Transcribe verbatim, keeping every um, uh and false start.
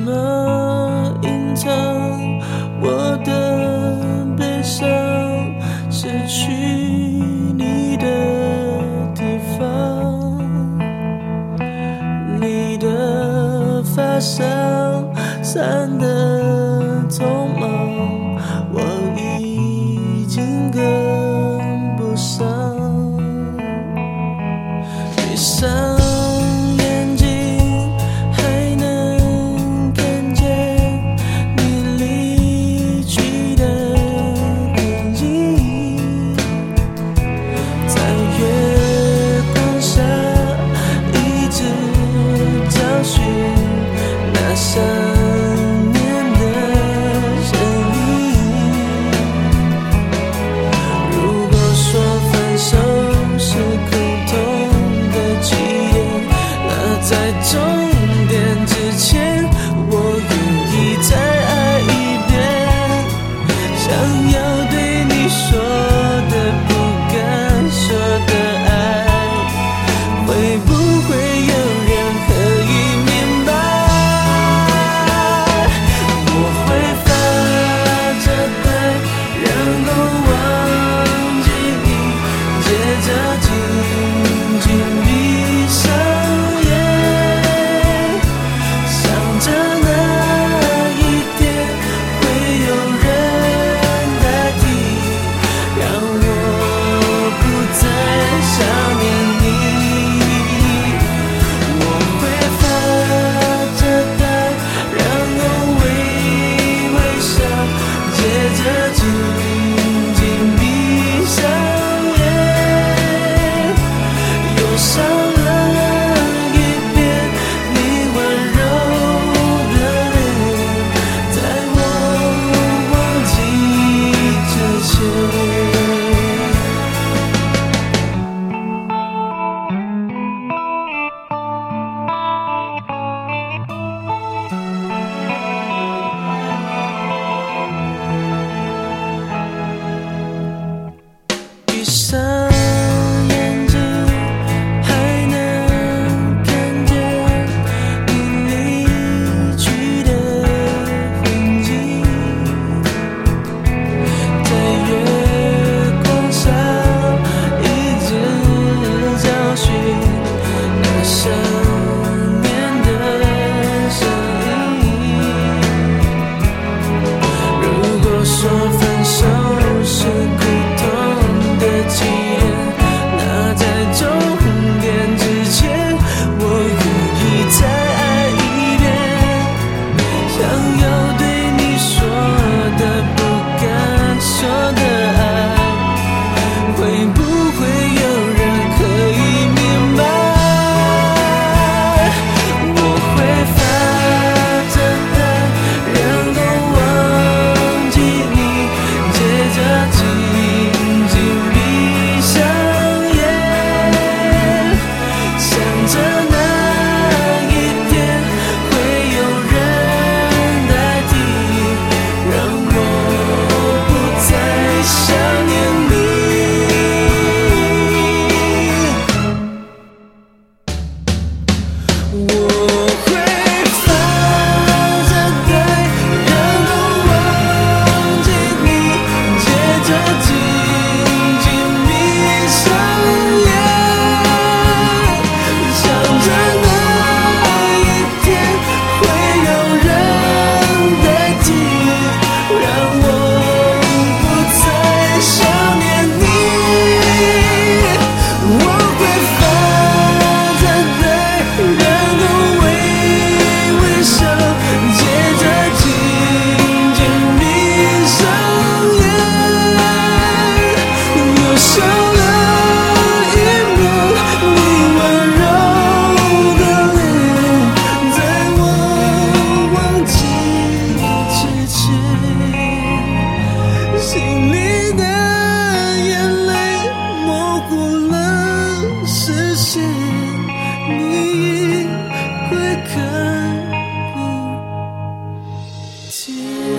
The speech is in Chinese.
么隐藏我的悲伤？失去你的地方，你的发梢散得匆忙，我已经跟不上。闭上眼睛，还能看见你离去的痕迹，在月光下一直找寻那想念的身影。如果说分手是苦痛的起点，那在终点之前，我愿意再爱一遍。想要对你说的不敢说的爱，会不会有人可以明白？我会发着呆，然后忘记你，接着紧紧闭上眼，想着那一天会有人代替，让我不再想念你。我会发着呆，然后微微笑，接着紧紧闭上眼，又少了一遍你温柔的脸，在我忘记之前。闭上眼睛，还能看见你离去的痕迹，在月光下一直找寻那想念的身影。如果说分手是苦痛的起点，那在终点之前，我愿意再爱一遍。想要对你说的不敢说的爱，会不会有人可以明白？我会发着呆，然后忘记你，接着紧紧闭上眼，想着那一天会有人代替，让我不再想念你。我会发着呆，然后忘记你，接着紧紧闭上眼，想着那一天会有人代替，让我不再想念你。我会发着呆，然后微微笑，接着紧紧闭上眼，又少了一秒你温柔的脸，在我忘记之前，心里的眼泪模糊了视线，你会看不见。